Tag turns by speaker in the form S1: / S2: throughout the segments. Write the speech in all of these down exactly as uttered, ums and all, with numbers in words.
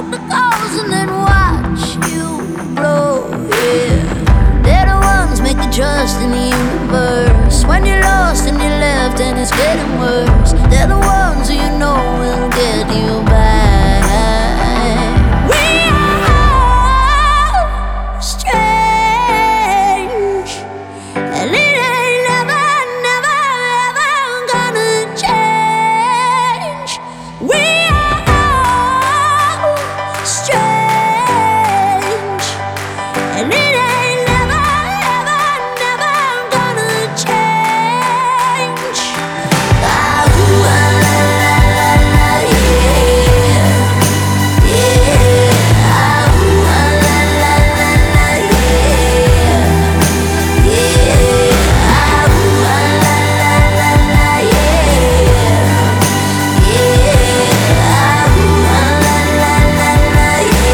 S1: the calls and then watch you blow, yeah. They're the ones make you trust in the universe. When you're lost and you're left and it's getting worse, they're the ones who you know will get you back. We are strange, and it ain't never, never, ever gonna change. We are strange, and it ain't never, ever, never gonna change. Ah, ooh, ah, la, la, la, la, yeah, yeah. Ah, ooh, ah, la, la, la, la, yeah, yeah. Ah, ooh, ah, la, la, la, la, yeah, yeah. Ah, ooh, ah, la, la, la, la,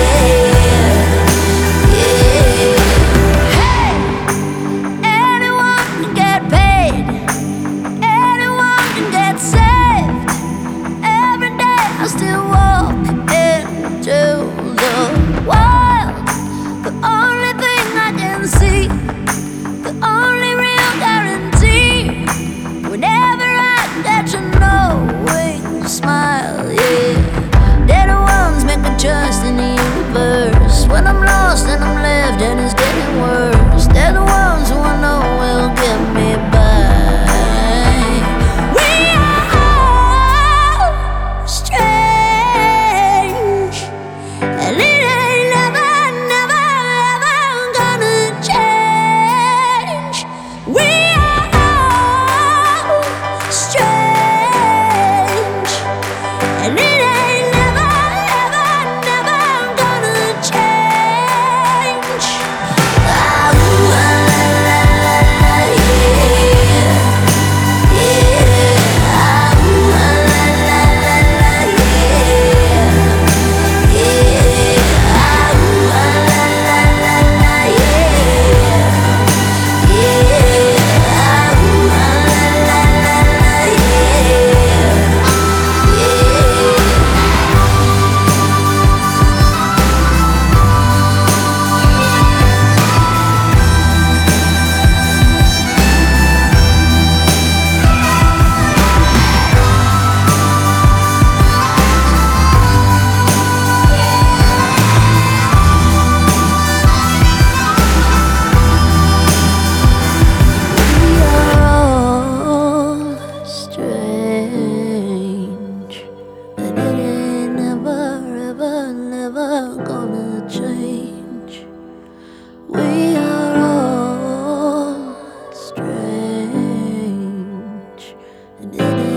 S1: yeah, yeah. Hey! Anyone can get paid, anyone can get saved. Every day I still walk into the wild. The only thing I can see, the only real guarantee. Whenever I get your knowing smile, yeah. They're the ones make me trust in the universe. When I'm lost and I'm left and it's getting worse, they're the ones who I know will get me back. We are strange, and it ain't never, never, ever gonna change. We are strange, and it ain't never, ever, never gonna change. Ah, ooh, ah, la, la, la, la, yeah, yeah. Ah, ooh, ah, la, la, la, la, yeah, yeah. Ah, ooh, ah, la, la, la, la, yeah, yeah. Ah, ooh, ah, la, la, la, la, we are all strange, and it ain't never, ever, never gonna change. We are all strange, and it ain't